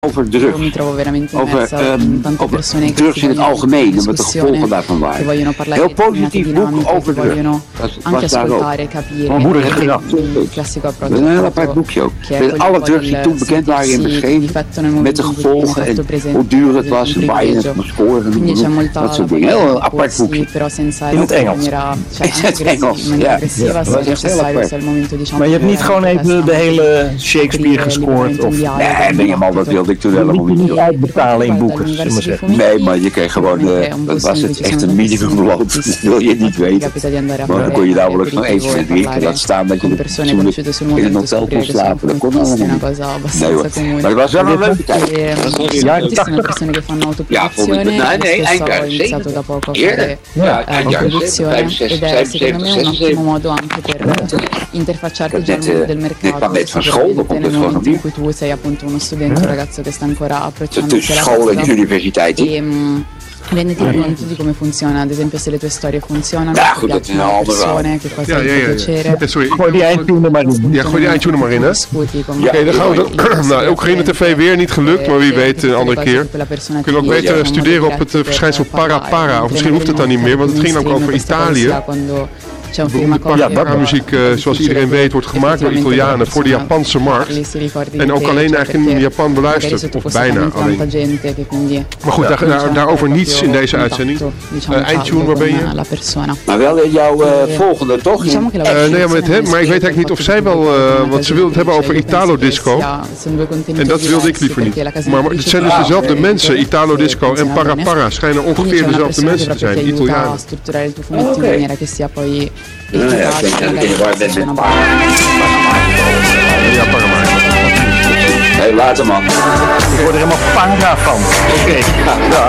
over drugs, over drugs in het algemeen en wat de gevolgen daarvan waren. Heel positief boek over drugs. Dat was daar ook. Mijn moeder heeft gedacht. Dat is een heel apart boekje ook. Met alle drugs die toen bekend waren in beschreven, met de gevolgen en hoe duur het was, en waar je het moest scoren, dat soort dingen. Heel een apart boekje. In het Engels. In het Engels, ja. Dat was echt heel apart. Maar je hebt niet gewoon even de hele Shakespeare gescoord? Of... Nee, helemaal dat wilde ik toen helemaal niet. Niet uitbetalen in boeken, zullen we maar zeggen. Nee, maar je kreeg gewoon, dat was het echt een minimumloon, dat wil je niet weten. Maar dan kon je namelijk nog eten en drinken, laat staan dat je in een hotel kon slapen, dat kon allemaal niet. Nee hoor, maar het was wel een leuke tijd. Jaren 80. Ja, nee, eind jaren 70. Eerder. Ja, eind jaren 70, interfacciarti già al mondo del mercato, in cui tu sei appunto uno studente, un ragazzo che sta ancora approcciandosi alla school en universiteiten. Renditi conto di come funziona, ad esempio se le tue storie funzionano, goed, dat is een ander persone, che cosa ti fa piacere. Sorry, gooi die eindtune maar in. Ja, gooi die eindtune maar in, hè? Oké, dan gaan we... Nou, Oekraïne TV weer niet gelukt, maar wie weet een andere keer. We kunnen ook beter studeren op het verschijnsel para-para. Of misschien hoeft het dan niet meer, want het ging ook over Italië. De muziek, zoals iedereen weet, wordt gemaakt door Italianen voor de Japanse markt. En ook alleen eigenlijk in Japan beluisterd, of bijna alleen. Maar goed, daarover niets in deze uitzending. Eindtune, waar ben je? Maar wel jouw volgende, toch? Nee, maar ik weet eigenlijk niet of zij wel, want ze wilde het hebben over Italo Disco. En dat wilde ik liever niet. Maar het zijn dus dezelfde mensen, Italo Disco en Para schijnen ongeveer dezelfde mensen te zijn, Italianen. Ja, ik denk dat je met Ja, Paramai. Nee, later man. Ik word er helemaal panga van. Oké. Ja.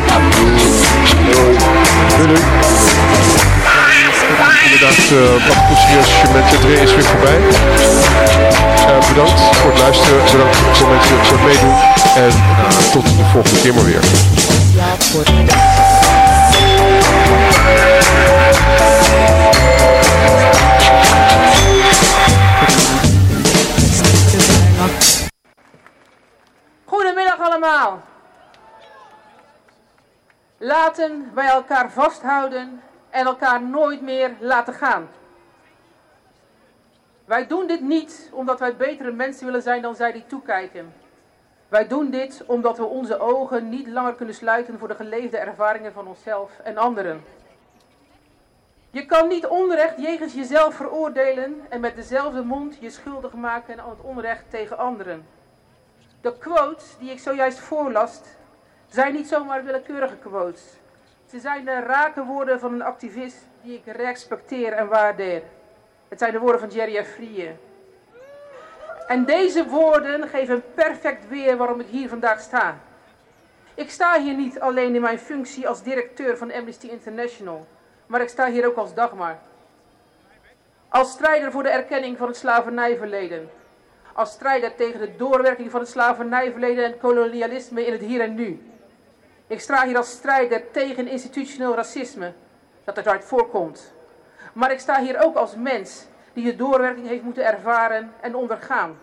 Doei. Inderdaad, wat poesjes met het is weer voorbij. Bedankt voor het luisteren. Bedankt voor mensen voor het meedoen. En tot de volgende keer maar weer. Goedemiddag allemaal. Laten wij elkaar vasthouden en elkaar nooit meer laten gaan. Wij doen dit niet omdat wij betere mensen willen zijn dan zij die toekijken. Wij doen dit omdat we onze ogen niet langer kunnen sluiten voor de geleefde ervaringen van onszelf en anderen. Je kan niet onrecht jegens jezelf veroordelen en met dezelfde mond je schuldig maken aan het onrecht tegen anderen. De quotes die ik zojuist voorlas zijn niet zomaar willekeurige quotes. Ze zijn de rake woorden van een activist die ik respecteer en waardeer. Het zijn de woorden van Jerry F. Vrije. En deze woorden geven perfect weer waarom ik hier vandaag sta. Ik sta hier niet alleen in mijn functie als directeur van Amnesty International, maar ik sta hier ook als Dagmar. Als strijder voor de erkenning van het slavernijverleden. Als strijder tegen de doorwerking van het slavernijverleden en kolonialisme in het hier en nu. Ik sta hier als strijder tegen institutioneel racisme, dat eruit voorkomt. Maar ik sta hier ook als mens die de doorwerking heeft moeten ervaren en ondergaan.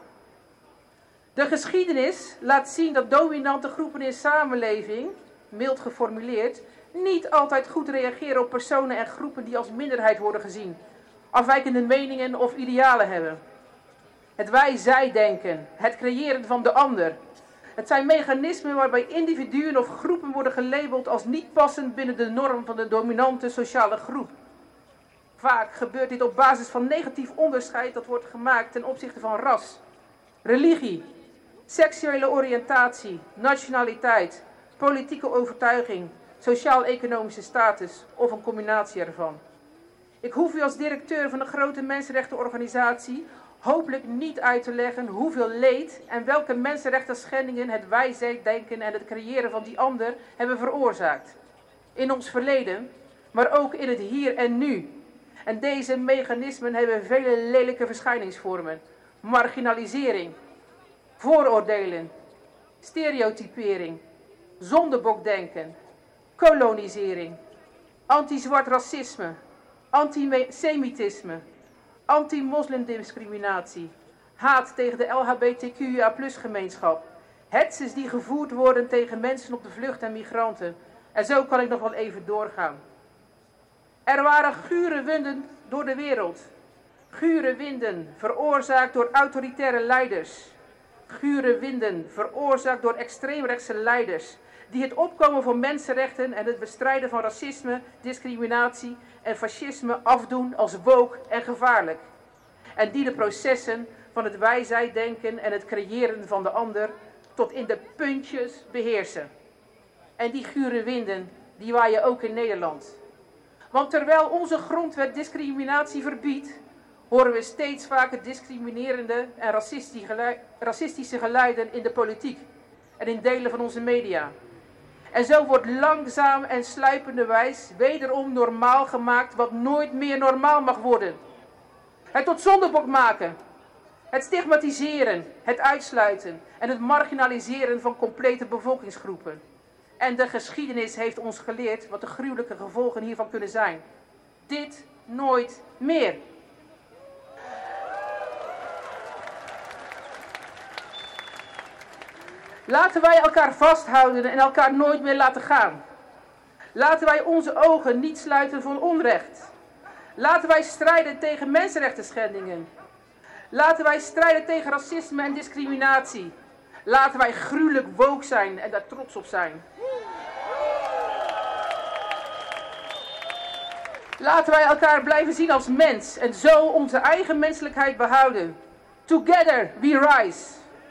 De geschiedenis laat zien dat dominante groepen in samenleving, mild geformuleerd, niet altijd goed reageren op personen en groepen die als minderheid worden gezien, afwijkende meningen of idealen hebben. Het wij-zij-denken, het creëren van de ander. Het zijn mechanismen waarbij individuen of groepen worden gelabeld als niet passend binnen de norm van de dominante sociale groep. Vaak gebeurt dit op basis van negatief onderscheid dat wordt gemaakt ten opzichte van ras, religie, seksuele oriëntatie, nationaliteit, politieke overtuiging, sociaal-economische status of een combinatie ervan. Ik hoef u als directeur van een grote mensenrechtenorganisatie hopelijk niet uit te leggen hoeveel leed en welke mensenrechtenschendingen het wij-zij-denken en het creëren van die ander hebben veroorzaakt. In ons verleden, maar ook in het hier en nu. En deze mechanismen hebben vele lelijke verschijningsvormen. Marginalisering, vooroordelen, stereotypering, zondebokdenken, kolonisering, anti-zwart racisme, antisemitisme, anti-moslimdiscriminatie, haat tegen de LHBTQIA+ gemeenschap, Hetzes die gevoerd worden tegen mensen op de vlucht en migranten. En zo kan ik nog wel even doorgaan. Er waren gure winden door de wereld. Gure winden veroorzaakt door autoritaire leiders. Gure winden veroorzaakt door extreemrechtse leiders. Die het opkomen van mensenrechten en het bestrijden van racisme, discriminatie en fascisme afdoen als woke en gevaarlijk. En die de processen van het wij-zij-denken en het creëren van de ander tot in de puntjes beheersen. En die gure winden, die waaien ook in Nederland. Want terwijl onze grondwet discriminatie verbiedt, horen we steeds vaker discriminerende en racistische geluiden in de politiek en in delen van onze media. En zo wordt langzaam en sluipenderwijs wederom normaal gemaakt wat nooit meer normaal mag worden. Het tot zondebok maken, het stigmatiseren, het uitsluiten en het marginaliseren van complete bevolkingsgroepen. En de geschiedenis heeft ons geleerd wat de gruwelijke gevolgen hiervan kunnen zijn. Dit nooit meer. Laten wij elkaar vasthouden en elkaar nooit meer laten gaan. Laten wij onze ogen niet sluiten voor onrecht. Laten wij strijden tegen mensenrechtenschendingen. Laten wij strijden tegen racisme en discriminatie. Laten wij gruwelijk woke zijn en daar trots op zijn. Laten wij elkaar blijven zien als mens en zo onze eigen menselijkheid behouden. Together we rise.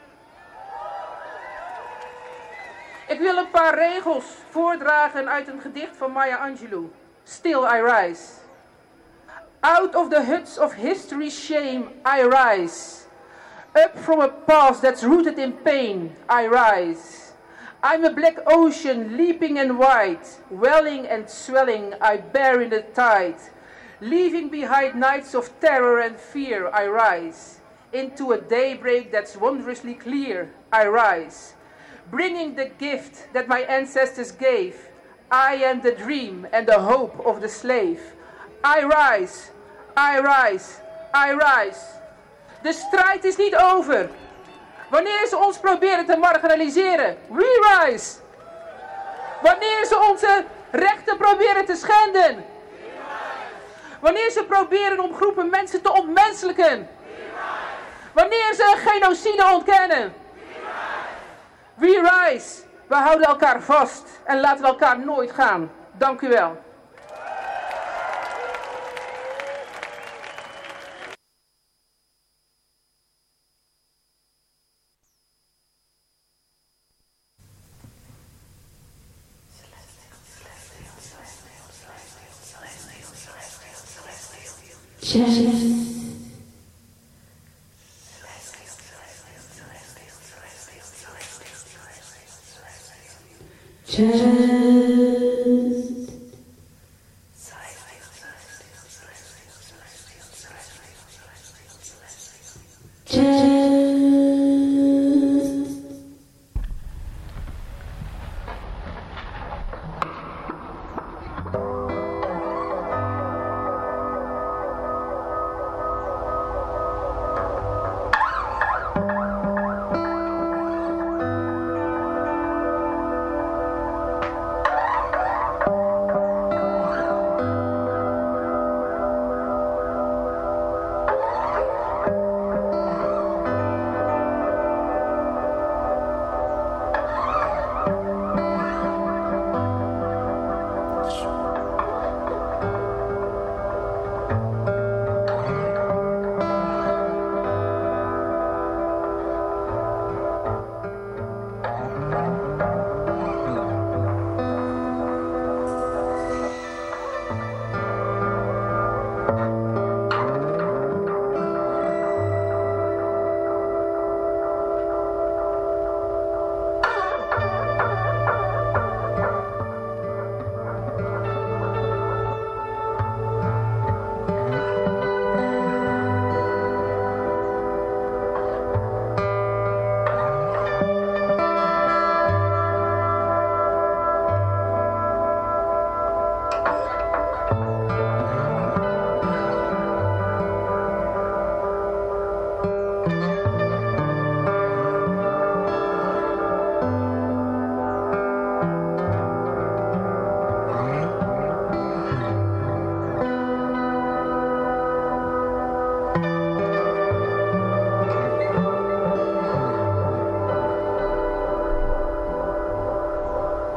Ik wil een paar regels voordragen uit een gedicht van Maya Angelou. Still I rise. Out of the huts of history's shame I rise. Up from a past that's rooted in pain I rise. I'm a black ocean leaping and wide, welling and swelling I bear in the tide. Leaving behind nights of terror and fear I rise. Into a daybreak that's wondrously clear I rise. Bringing the gift that my ancestors gave. I am the dream and the hope of the slave. I rise, I rise, I rise. De strijd is niet over. Wanneer ze ons proberen te marginaliseren, we rise. Wanneer ze onze rechten proberen te schenden. Wanneer ze proberen om groepen mensen te ontmenselijken. Wanneer ze een genocide ontkennen. We rise. We houden elkaar vast en laten we elkaar nooit gaan. Dank u wel.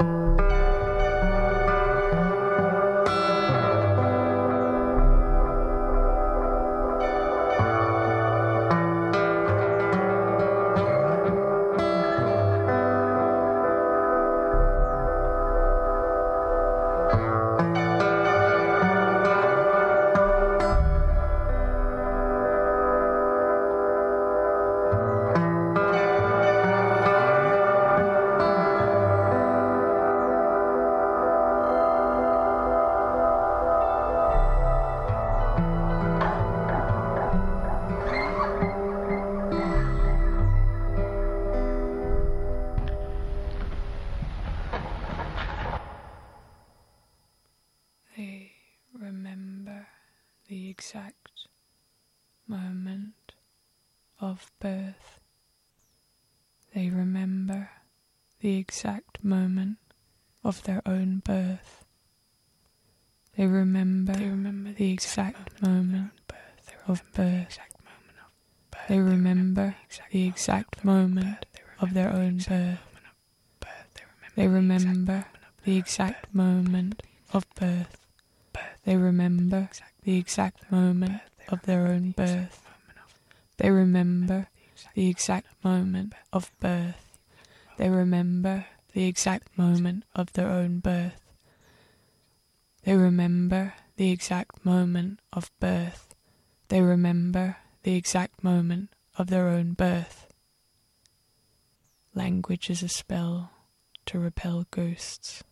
exact moment of birth. They remember the exact moment of their own birth. They remember the exact moment of birth. They remember the exact moment of their own birth. They remember the exact moment of birth. They remember the exact moment of their own birth. They remember the exact moment of birth. They remember the exact moment of their own birth. They remember the exact moment of birth. They remember the exact moment of their own birth. Language is a spell to repel ghosts.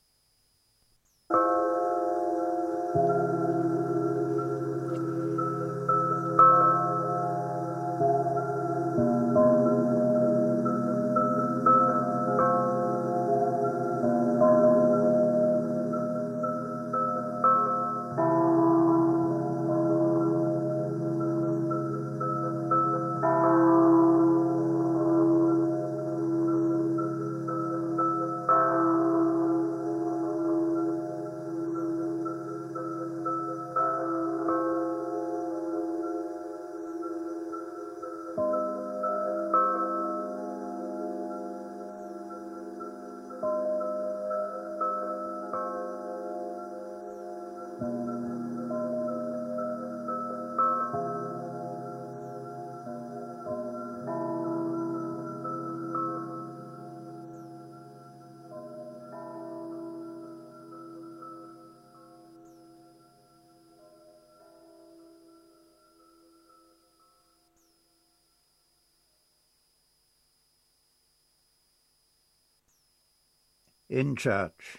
In church.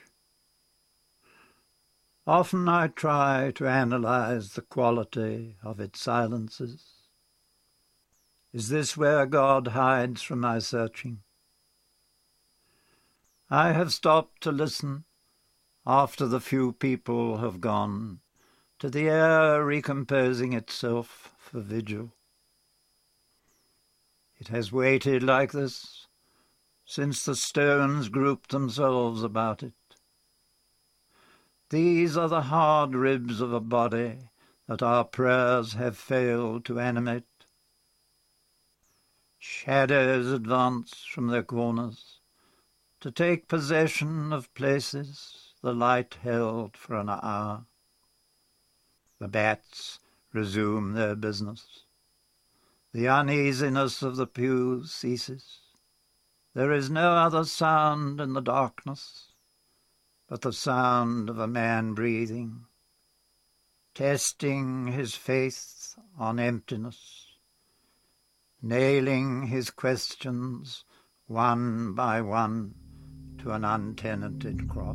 Often I try to analyze the quality of its silences. Is this where God hides from my searching? I have stopped to listen after the few people have gone, to the air recomposing itself for vigil. It has waited like this since the stones grouped themselves about it. These are the hard ribs of a body that our prayers have failed to animate. Shadows advance from their corners to take possession of places the light held for an hour. The bats resume their business. The uneasiness of the pew ceases. There is no other sound in the darkness but the sound of a man breathing, testing his faith on emptiness, nailing his questions one by one to an untenanted cross.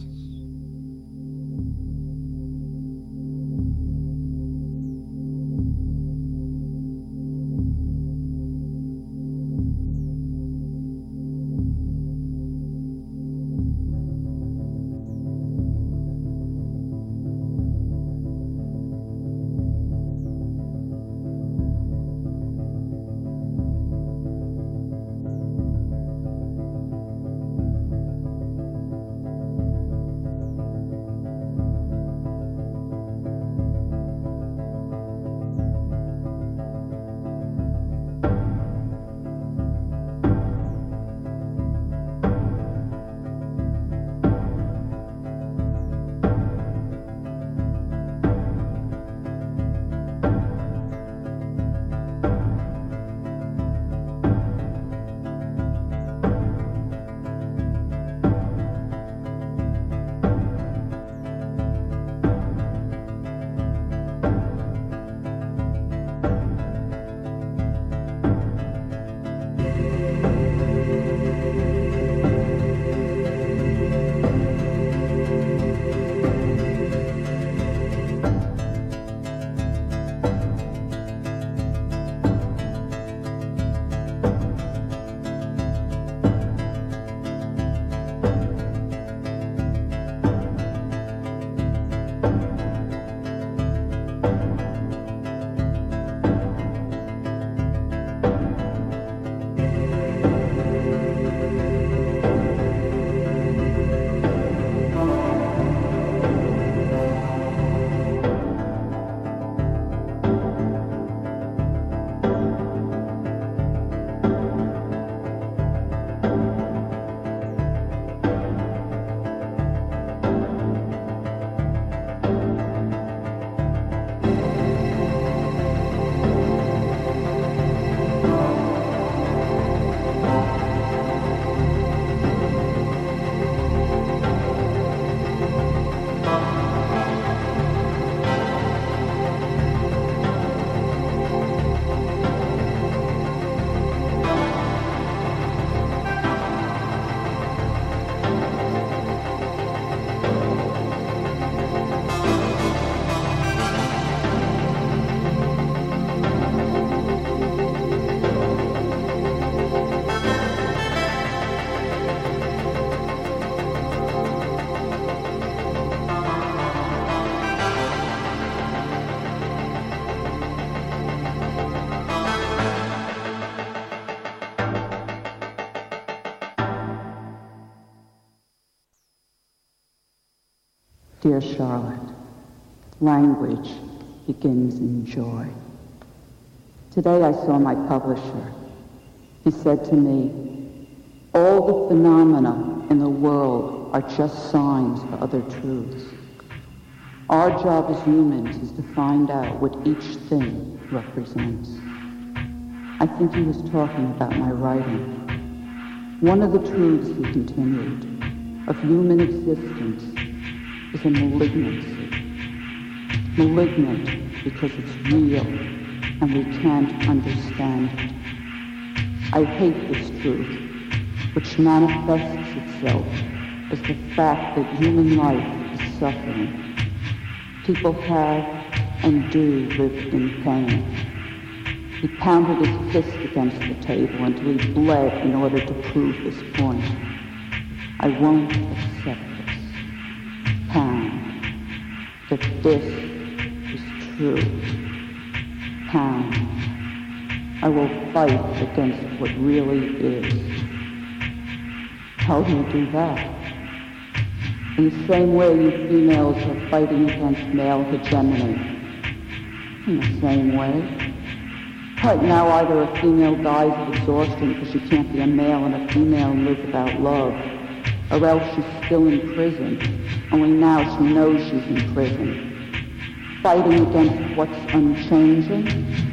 Dear Charlotte, language begins in joy. Today I saw my publisher. He said to me, all the phenomena in the world are just signs for other truths. Our job as humans is to find out what each thing represents. I think he was talking about my writing. One of the truths, he continued, of human existence is a malignancy. Malignant because it's real and we can't understand it. I hate this truth, which manifests itself as the fact that human life is suffering. People have and do live in pain. He pounded his fist against the table until he bled in order to prove this point. I won't accept this. Pound. That this is true. Pound. I will fight against what really is. How do you do that? In the same way you females are fighting against male hegemony. In the same way. Right now, either a female dies of exhaustion because she can't be a male and a female and live without love, or else she's still in prison. Only now she knows she's in prison. Fighting against what's unchanging.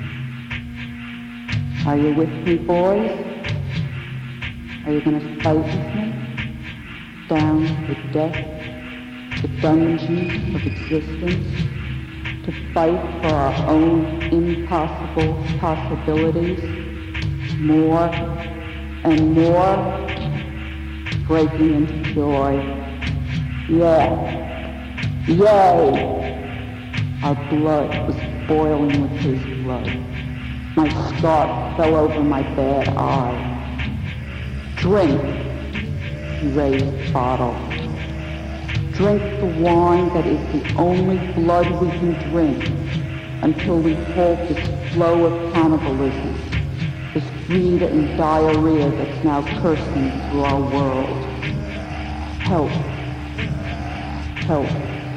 Are you with me, boys? Are you going to fight with me? Down to the death, the dungeon of existence, to fight for our own impossible possibilities, more and more, breaking into joy. Yeah, yay! Our blood was boiling with his blood. My scarf fell over my bad eye. Drink, he raised the bottle. Drink the wine that is the only blood we can drink until we halt this flow of cannibalism, this greed and diarrhea that's now coursing through our world. Help. Help.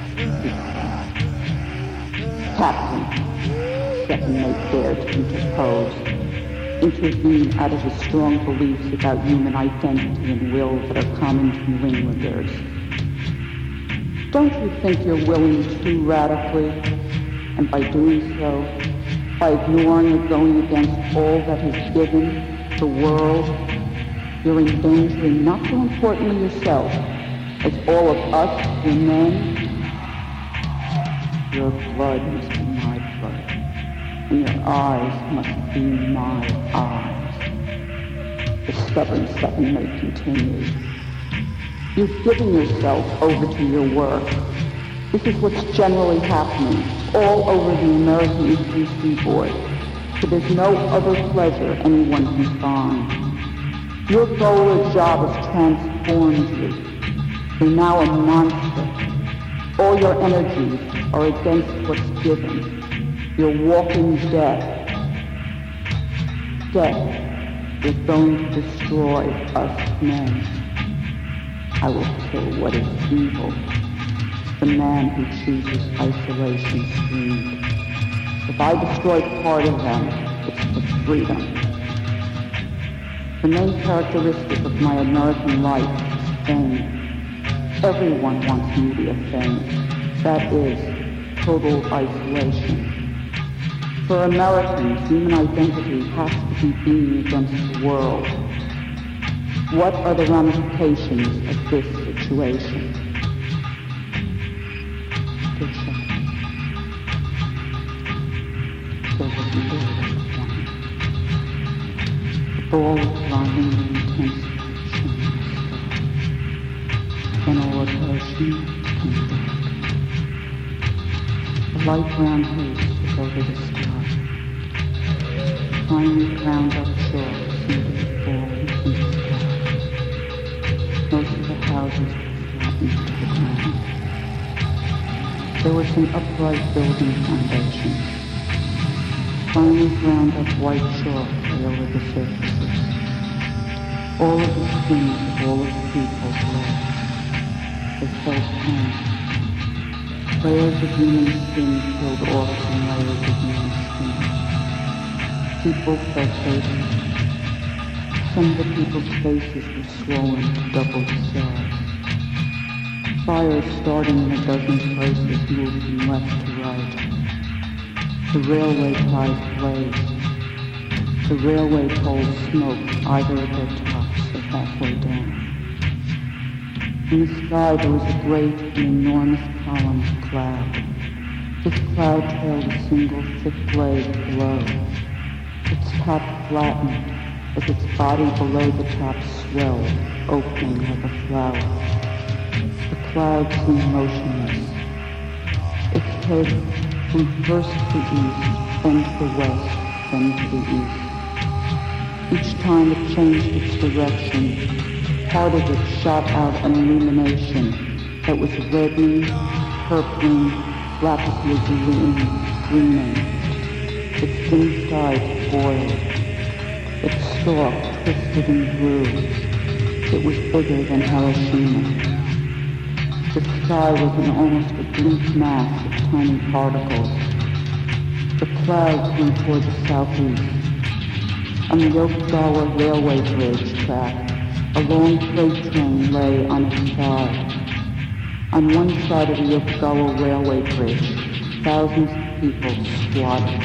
Captain, second mate dared to intervene out of his strong beliefs about human identity and will that are common to New Englanders. Don't you think you're willing too radically, and by doing so, by ignoring or going against all that is given the world, you're endangering not so importantly yourself, as all of us, your men? Your blood must be my blood, and your eyes must be my eyes. The stubborn second mate continued. You've given yourself over to your work. This is what's generally happening all over the American Eastern Seaboard. So there's no other pleasure anyone can find. Your goal or job has transformed you. You're now a monster. All your energies are against what's given. You're walking death. Death is going to destroy us men. I will kill what is evil. The man who chooses isolation screamed. If I destroy part of them, it's for freedom. The main characteristic of my American life is fame. Everyone wants media fame. That is total isolation. For Americans, human identity has to be being against the world. What are the ramifications of this situation? Good shot. There wasn't there this morning. The ball was flying in intense action. Then all of ocean and dark. The light brown haze took over the sky. Finally ground up shore seemed to fall into the sky. Most of the houses were flattened to the ground. There was an upright building foundation. Finely ground up white chalk lay over the surfaces. All of the skins of all of the people bled. They felt pain. Layers of human skin peeled off from layers of human skin. People felt dirty. Some of the people's faces were swollen to double the size. Fires starting in a dozen places moved from left to right. The railway ties blazed. The railway poles smoked either at their tops or halfway down. In the sky there was a great and enormous column of cloud. This cloud trailed a single thick blade below. Its top flattened as its body below the top swelled, opening like a flower. The cloud seemed motionless. Its head moved first to the east, then to the west, then to the east. Each time it changed its direction, part of it shot out an illumination that was reddening, purpling, lapis-lazuli, gleaming. Its insides boiled. Its stalk twisted and grew. It was bigger than Hiroshima. The sky was an almost oblique mass of tiny particles. The clouds went toward the southeast. On the Yokogawa railway bridge track, a long freight train lay on its side. On one side of the Yokogawa railway bridge, thousands of people squatted.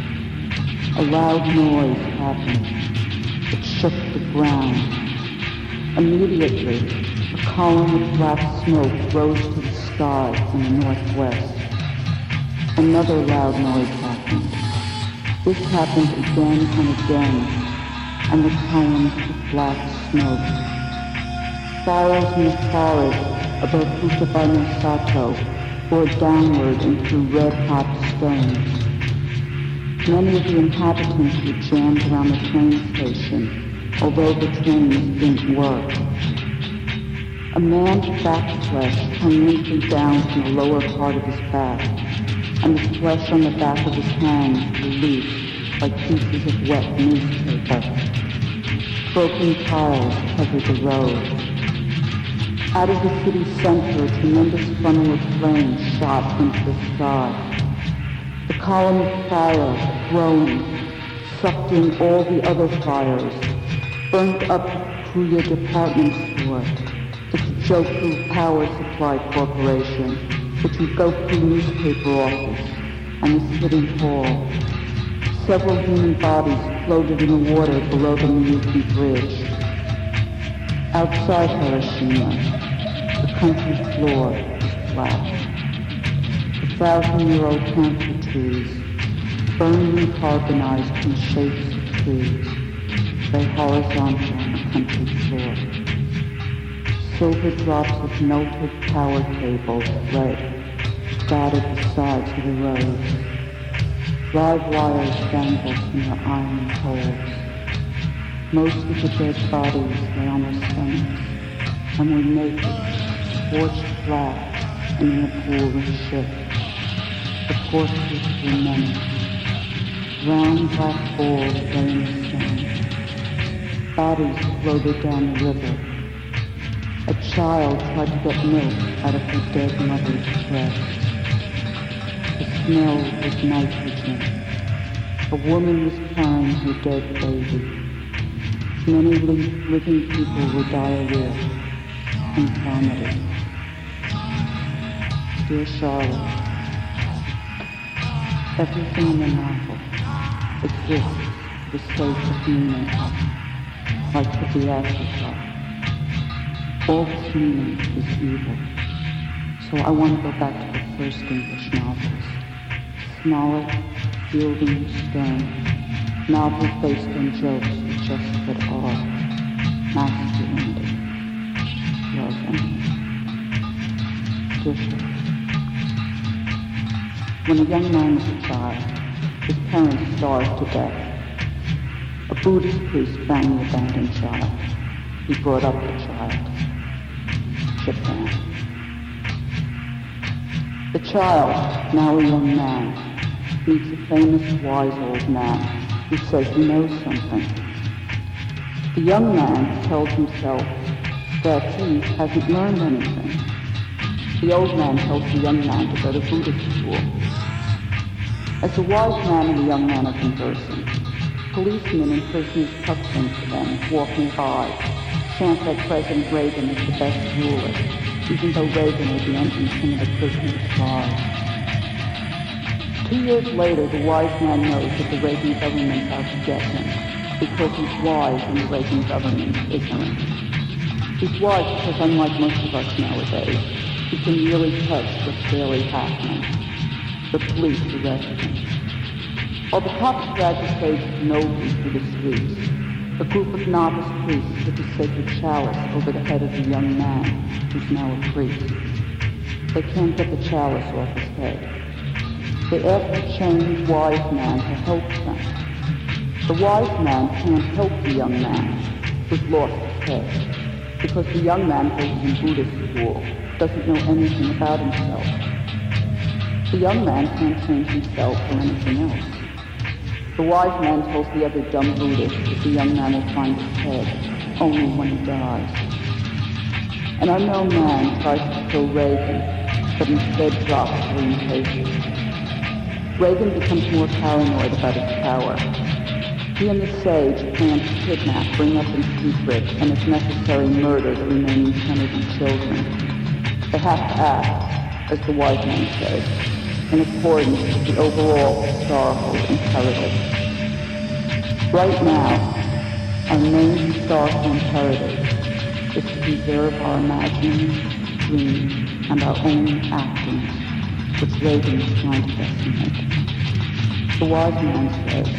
A loud noise happened. It shook the ground. Immediately, a column of black smoke rose to the sky in the northwest. Another loud noise happened. This happened again and again, and the columns of black smoke. Fires in the forest above Futabano Sato poured downward into red-hot stones. Many of the inhabitants were jammed around the train station, although the trains didn't work. A man's back flesh hung limply down from the lower part of his back, and the flesh on the back of his hands were loose, like pieces of wet newspaper. Broken tiles covered the road. Out of the city center, a tremendous funnel of flames shot into the sky. The column of fire, growing, sucked in all the other fires, burnt up Kuya department store, the Joku Power Supply Corporation, the Chugoku newspaper office, and the city hall. Several human bodies floated in the water below the Miyuki Bridge. Outside Hiroshima, the country floor was flat. The 1,000-year-old camphor trees, burned and carbonized in shapes of trees, lay horizontal on the country floor. Silver drops of melted power cables lay, dotted the sides of the road. Live wires dangled from their iron poles. Most of the dead bodies lay on their stomachs and were naked, scorched black, and in a pool of shit. The corpses were many. Round black balls lay in the sand. Bodies floated down the river. A child tried to get milk out of her dead mother's breast. The smell was nitrogen. A woman was carrying her dead baby. Many living people were diarrhea and vomited. Dear Charlotte, everything in the novel exists for the sake of meaning, like the Beatitude. All this meaning is evil. So I want to go back to the first English novels. Smollett, Fielding, Stern, novels based on jokes with just what are masculinity, love, and tradition. When a young man was a child, his parents starved to death. A Buddhist priest found the abandoned child. He brought up the child. Japan. The child, now a young man, meets a famous wise old man who says he knows something. The young man tells himself that he hasn't learned anything. The old man tells the young man to go to Buddhist school. As the wise man and the young man are conversing, policemen and prisoners tussling for them, walking by, chant that President Reagan is the best ruler, even though Reagan will be ending some of the prisoners' lives. 2 years later, the wise man knows that the Reagan government's out to get him because he's wise and the Reagan government's ignorant. He's wise because, unlike most of us nowadays, he can really touch what's really happening. The police arrest him. While the cops drag the stage of nobly through the streets, a group of novice priests put the sacred chalice over the head of the young man, who's now a priest. They can't get the chalice off his head. They ask the changed wise man to help them. The wise man can't help the young man who's lost his head, because the young man who's in Buddhist school doesn't know anything about himself. The young man can't change himself or anything else. The wise man tells the other dumb Buddhist that the young man will find his head only when he dies. An unknown man tries to kill Reagan, but instead drops 3 cases. Reagan becomes more paranoid about his power. He and the sage plan to kidnap, bring up in secret, and if necessary murder the remaining Kennedy children. They have to act, as the wise man says, in accordance with the overall historical imperative. Right now, our main historical imperative is to preserve our imaginings, dreams, and our own actions, which Reagan is trying to decimate. The wise man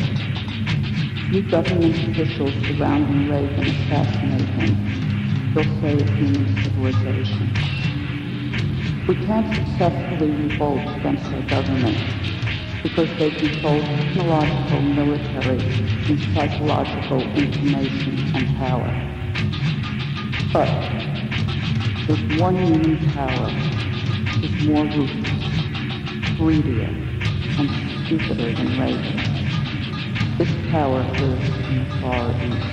says, "You government officials surrounding Reagan assassinate him. He'll save human civilization." We can't successfully revolt against our government because they control technological, military, and psychological information and power. But there's one human power who's more ruthless, greedier, and stupider than Reagan. This power lives in the Far East.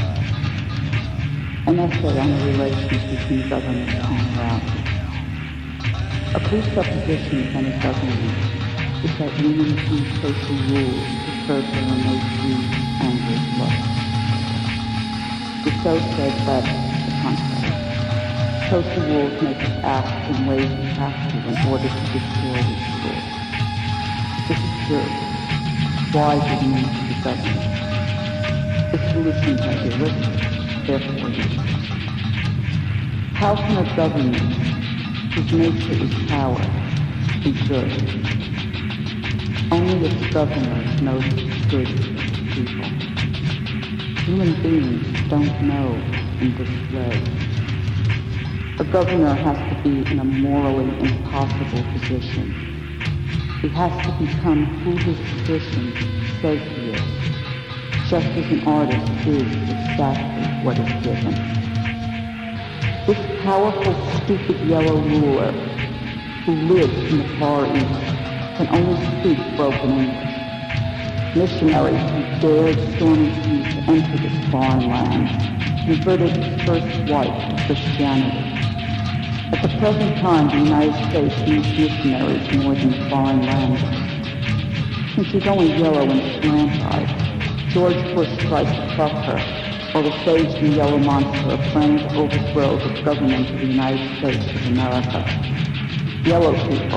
An essay on the relations between government and morality. A presupposition of any government is that humans use social rules to serve their innate greed, anger, and lust. Rousseau said that the contrary. Social rules make us act in ways we have to in order to destroy these rules. This is true. Why do we need to be governed? The solution is idealistic, therefore useless. How can a government whose nature is power be good? Only its governors know it's good for people. Human beings don't know in this way. A governor has to be in a morally impossible position. He has to become who his position says he is, just as an artist is exactly what is given. This powerful, stupid yellow ruler who lives in the Far East can only speak broken English. Missionaries who dared stormy seas to enter this foreign land converted his first wife to Christianity. At the present time, the United States needs missionaries more than foreign landers. Since she's only yellow and slant-eyed, George Bush tries to fuck her, while the sage and the yellow monster are planning to overthrow the government of the United States of America. Yellow people,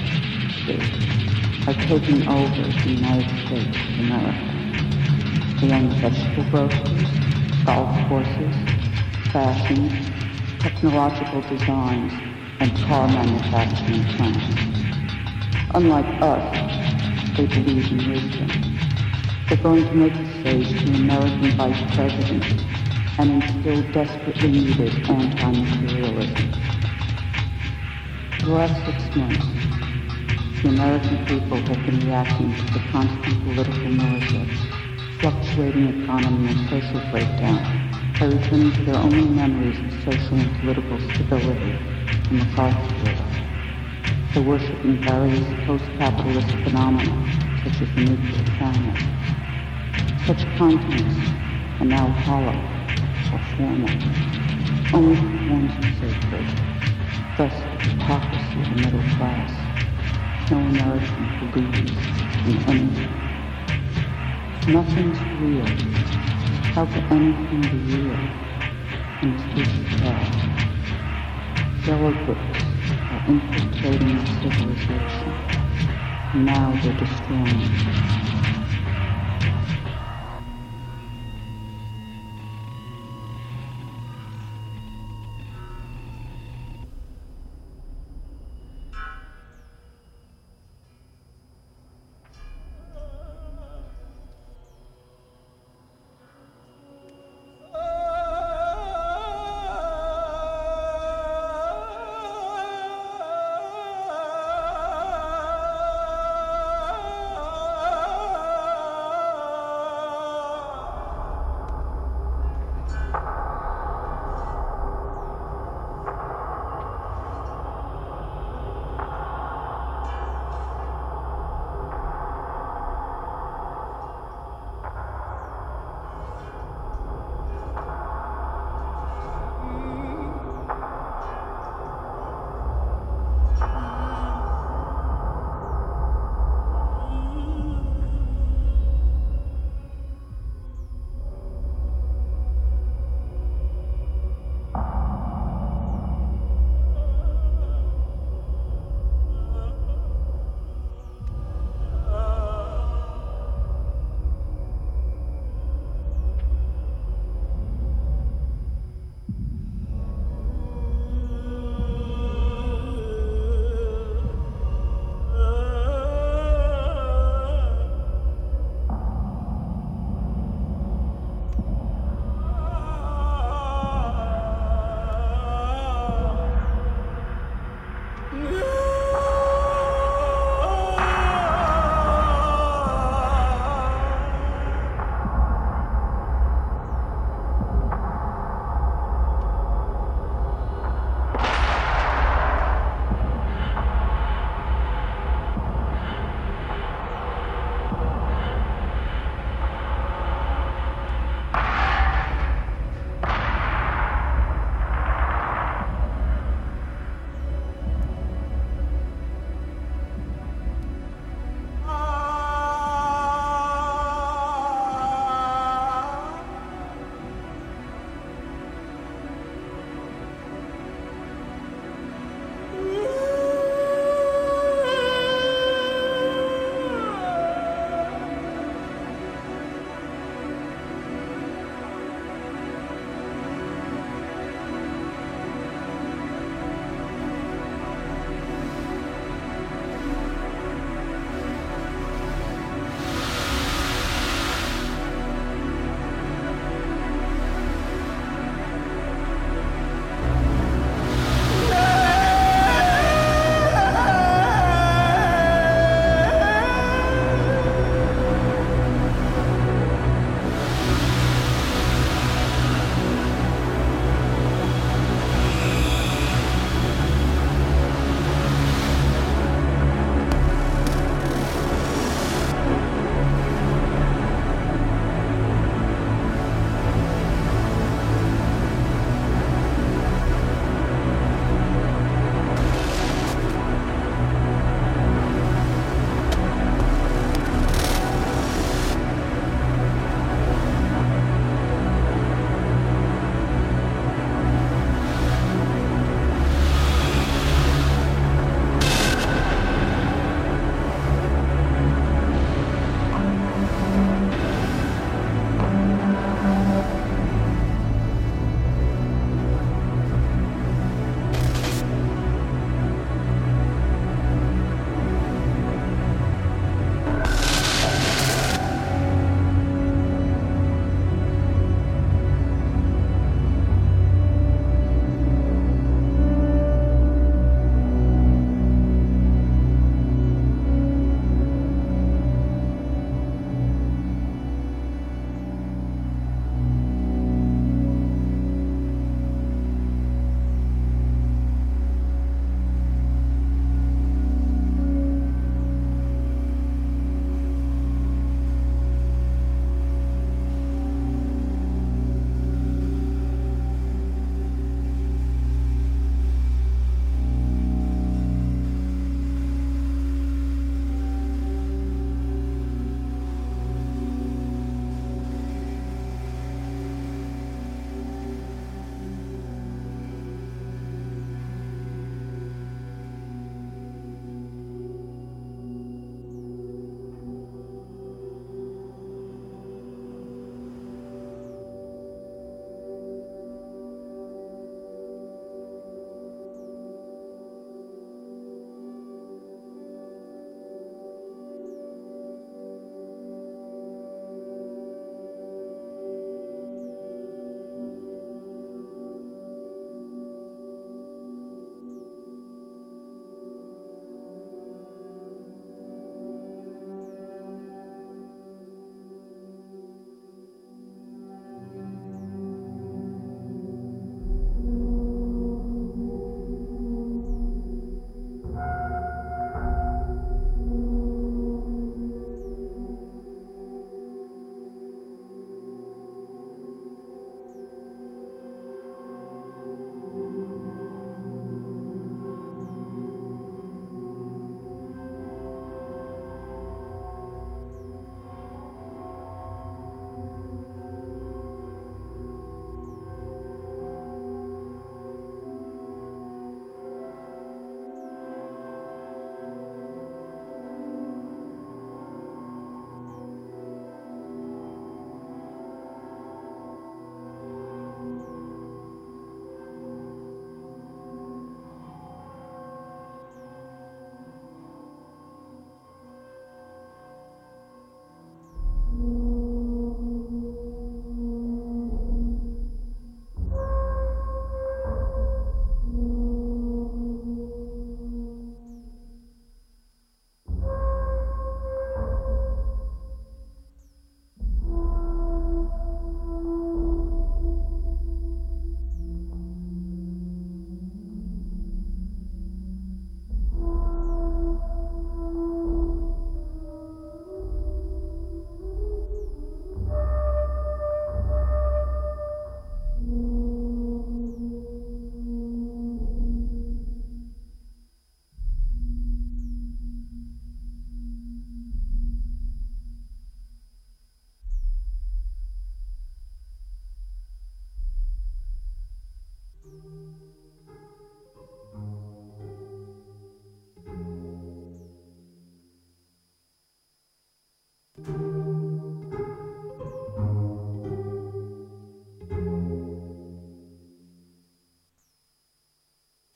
are taking over the United States of America. They own the vegetable groceries, golf courses, fashion, technological designs, and car manufacturing plants. Unlike us, they believe in wisdom. They're going to make the sage the American vice president and instill desperately needed anti-materialism. For the last 6 months, the American people have been reacting to the constant political nausea, fluctuating economy and social breakdown by returning to their only memories of social and political stability in the McCarthy era. They're worshipping various post-capitalist phenomena such as the nuclear famine. Such contents are now hollow or formal. Only the forms are sacred. Thus the hypocrisy of the middle class. No American believes in anything. Nothing's real. How can anything be real in this big hell? Yellow books are infiltrating our civilization. And now they're destroying it.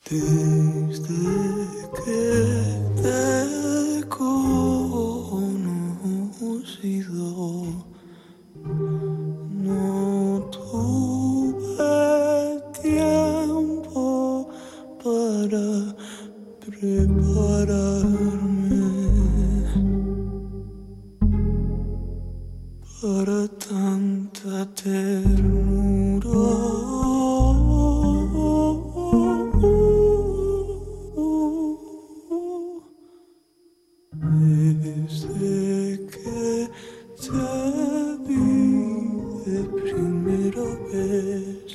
Desde que te he conocido, no tuve tiempo para prepararme para tanta ternura. Desde que te vi de primera vez,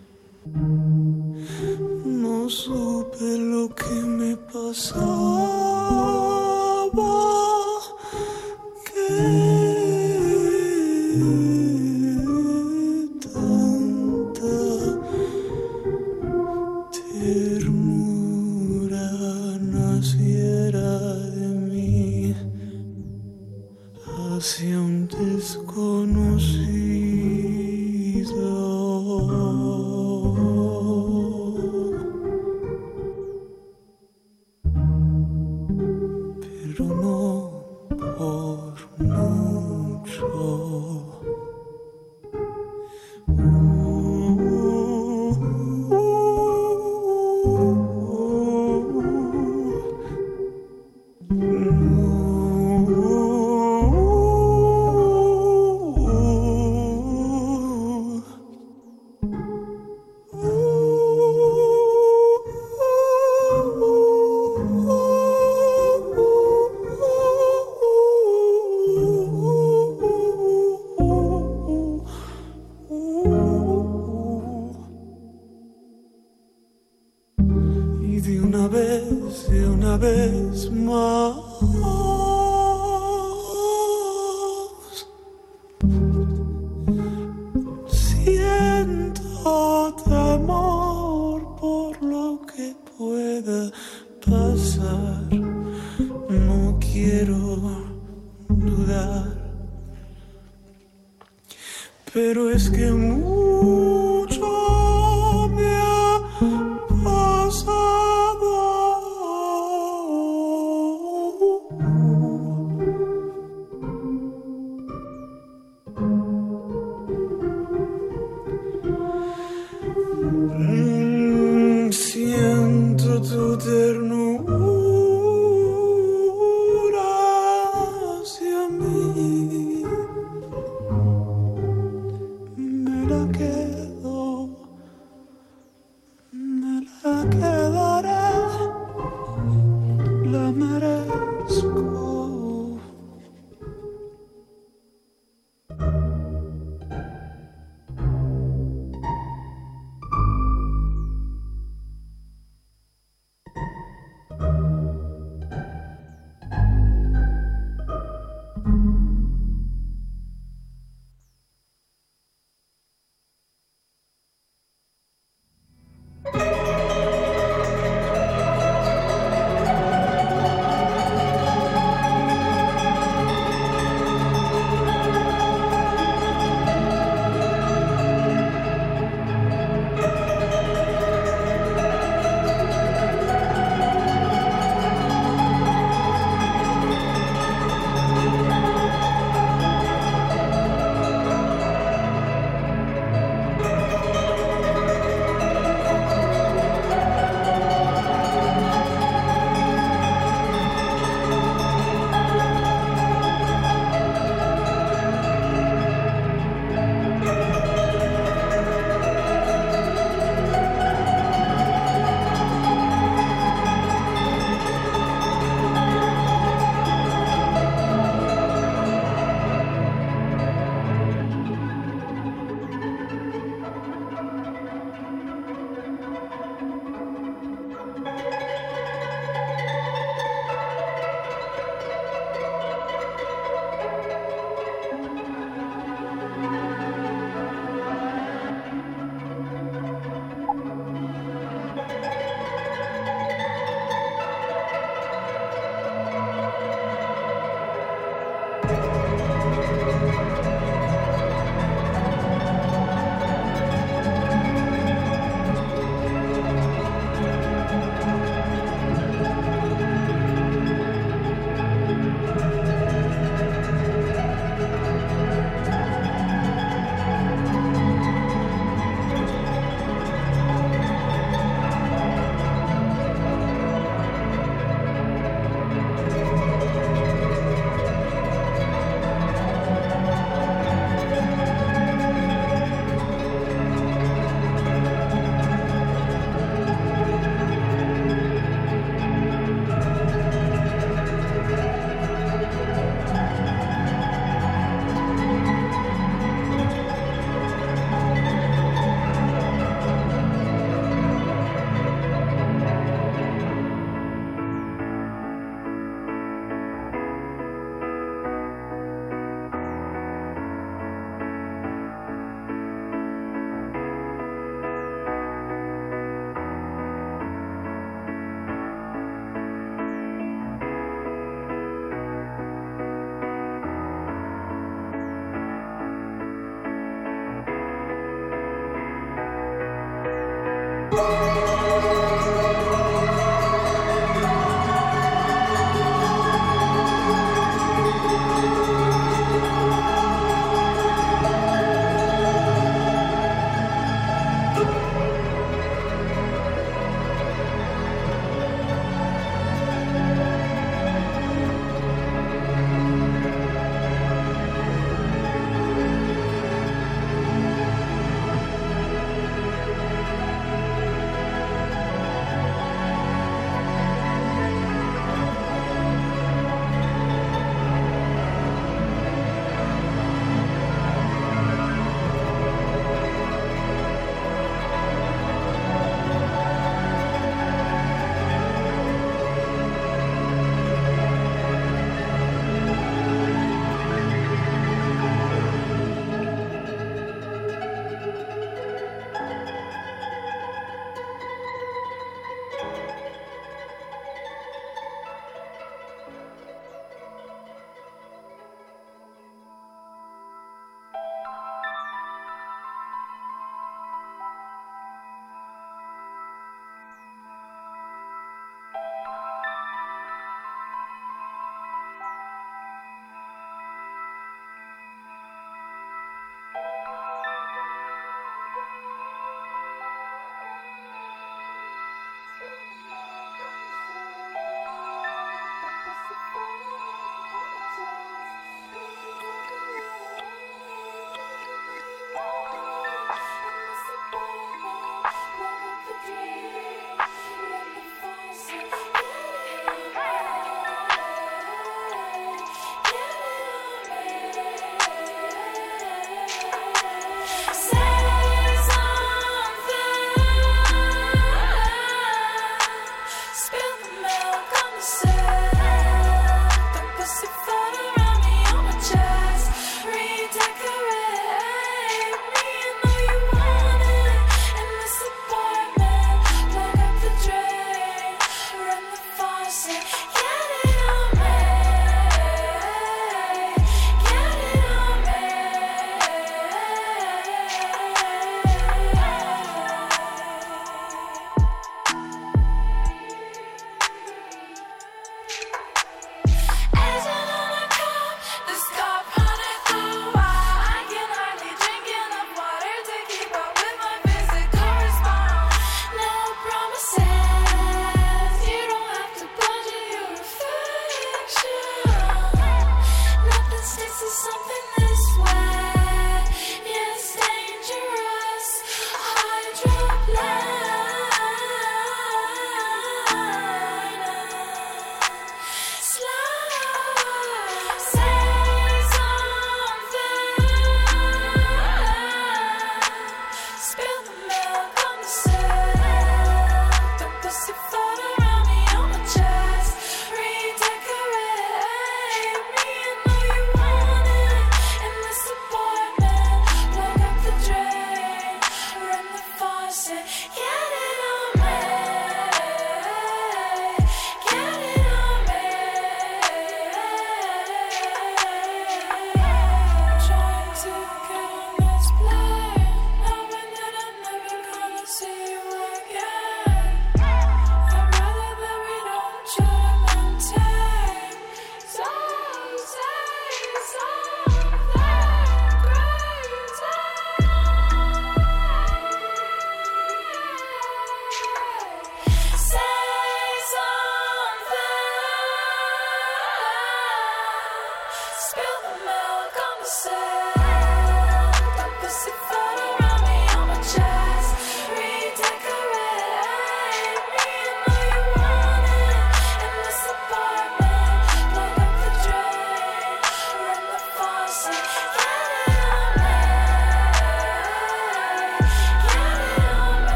no supe lo que me pasaba, que tanta ternura naciera de mí hacia un desconocido. Pero no por mucho. Y de una vez más, siento temor por lo que pueda pasar. No quiero dudar, pero es que mucho me ha pasado. Siento tu ternura hacia mí, me la quedo, me la quedaré, la merezco.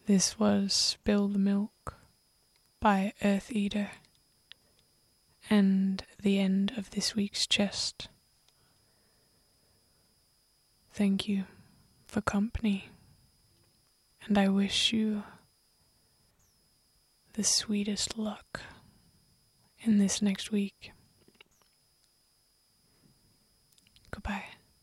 This was Spill the Milk by Earth Eater, and the end of this week's chest. Thank you for company, and I wish you the sweetest luck in this next week. Goodbye.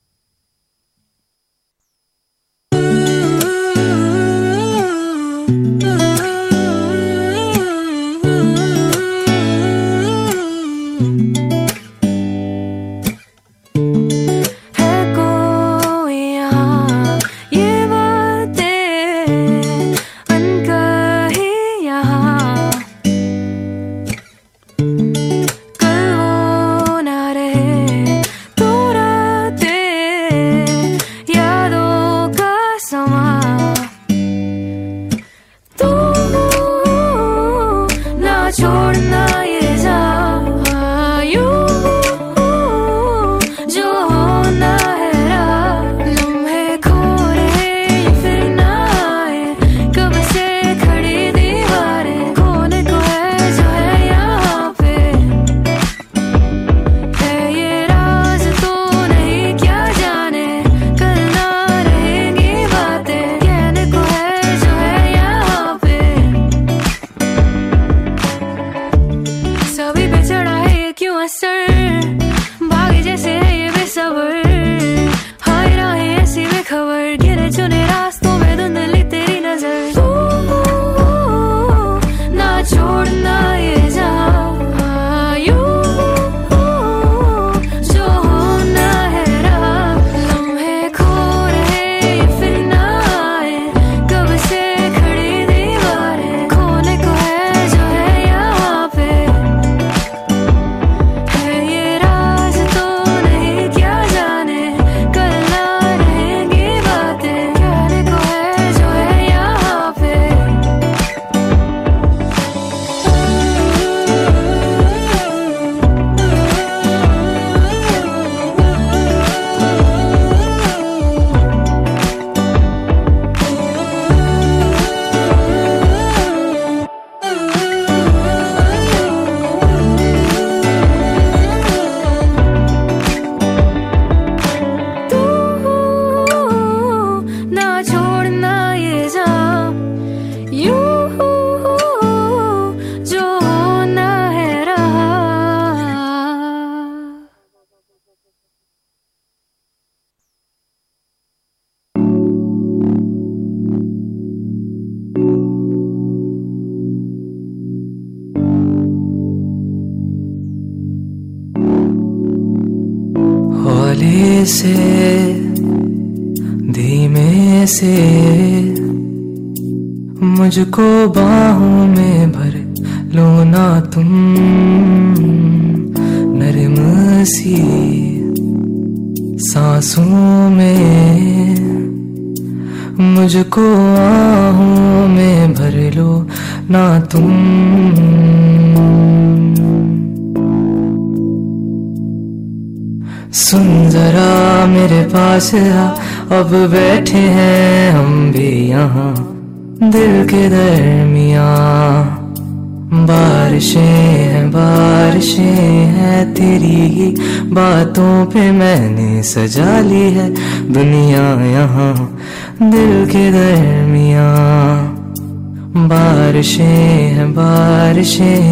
से धीमे से मुझको बाहों में भर लो ना तुम, नरम सी सांसों में मुझको आहों में भर लो ना तुम। सुन जरा मेरे पास आ, अब बैठे हैं हम भी यहाँ दिल के दरमियाँ। बारिशें हैं तेरी ही बातों पे मैंने सजा ली है दुनिया यहाँ दिल के दरमियाँ। बारिशें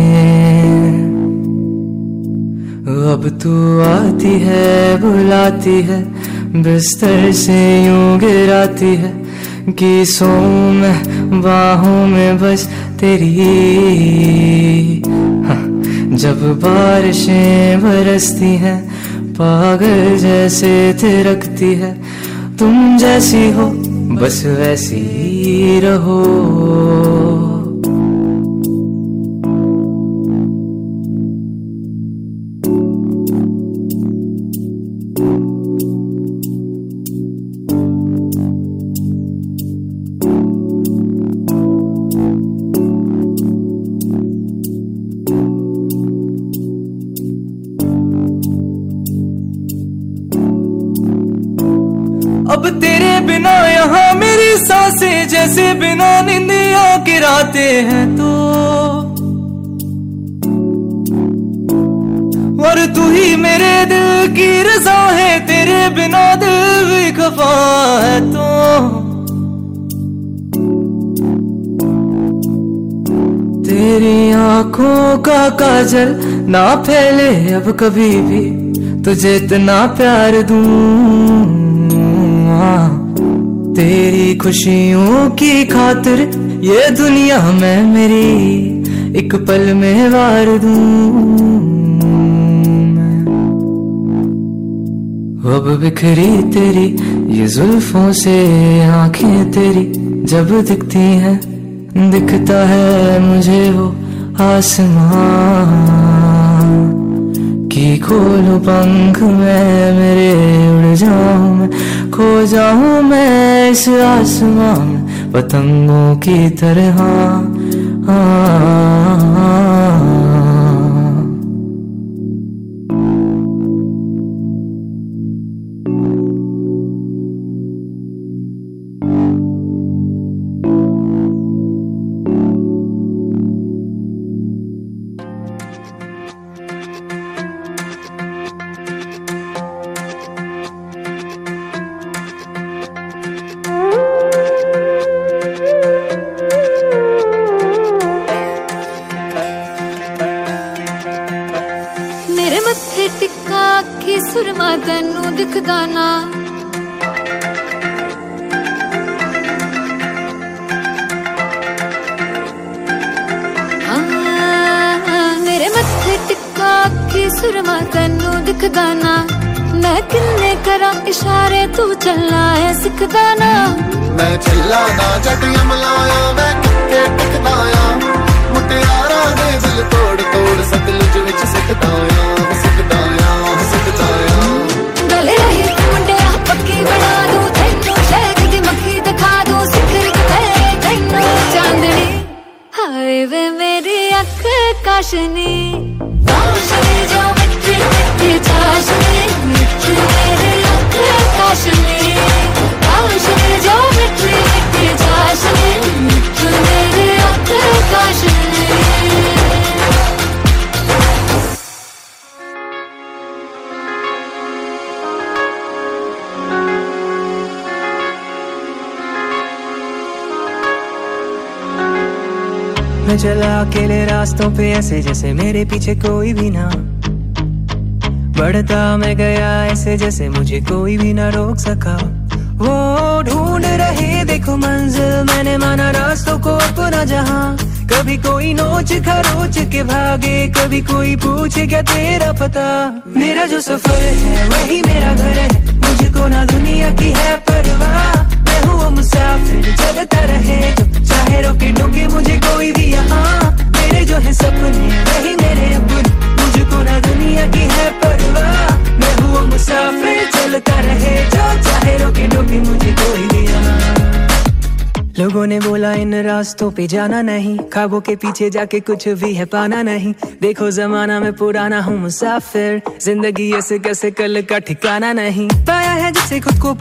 अब तू आती है बुलाती है बिस्तर से यूं गिराती है कि सोऊं मैं बाहों में बस तेरी। हाँ, जब बारिशें बरसती हैं पागल जैसे थिरकती है, तुम जैसी हो बस वैसी ही रहो। अब तेरे बिना यहाँ मेरी सांसें जैसे बिना निंदिया गिराते हैं तो, और तू ही मेरे दिल की रज़ा है, तेरे बिना दिल भी खफा है तो। तेरी आंखों का काजल ना फैले अब कभी भी, तुझे इतना प्यार दूं। तेरी खुशियों की खातिर ये दुनिया में मेरी एक पल में वार दूं। अब बिखरी तेरी ये जुल्फों से आंखें तेरी जब दिखती हैं, दिखता है मुझे वो आसमां कि खोलूं पंख मैं मेरे, उड़ जाऊं मैं, खो जाऊं मैं इस आसमां में पतंगों की तरह। सुरमा तैनू दिखदा ना, मेरे मत्थे टिक्का की सुरमा तैनू दिखदा ना। मैं किन्ने करा इशारे तू चलना है सिखदा ना। मैं चला ना जटिया मलाया, मैं किक्के टिकदाया, मुटियारा दे दिल तोड़ तोड़ सतलुज विच सिकदाया सिकदाया सिकदाया। गले रही मुंडिया पक्की बना दूं, तैनू शहद दी मक्खी दिखा दूं, सिखर के तैनू चांदनी। हाय वे मेरी अख काशनी, काशनी जो मिठी मिठी चाशनी, मिठी मेरी अख काशनी, काशनी जो मिठी मिठी चाशनी, मिठी मेरी अख काशनी। मैं चला अकेले रास्तों पे ऐसे जैसे मेरे पीछे कोई भी ना, बढ़ता मैं गया ऐसे जैसे मुझे कोई भी ना रोक सका। वो ढूंढ रहे देखो मंजिल, मैंने माना रास्तों को अपना जहां। कभी कोई नोच खरोच के भागे, कभी कोई पूछे क्या तेरा पता। मेरा जो सफर है वही मेरा घर है, मुझको ना दुनिया की है परवाह। मैं हूँ मुसाफिर चलता रहे, जो चाहे रोके टोके मुझे कोई भी यहाँ। मेरे जो है सपने वही मेरे अपने, मुझको ना दुनिया की है परवाह। मैं हूँ मुसाफिर चलता रहे, जो चाहे रोके टोके मुझे कोई भी यहाँ। लोगों ने बोला इन रास्तों पे जाना नहीं, ख्वाबों के पीछे जाके कुछ भी है पाना नहीं। देखो जमाना में पुराना हूँ मुसाफिर, जिंदगी ऐसे कैसे कल का ठिकाना नहीं। पाया है जिससे खुद को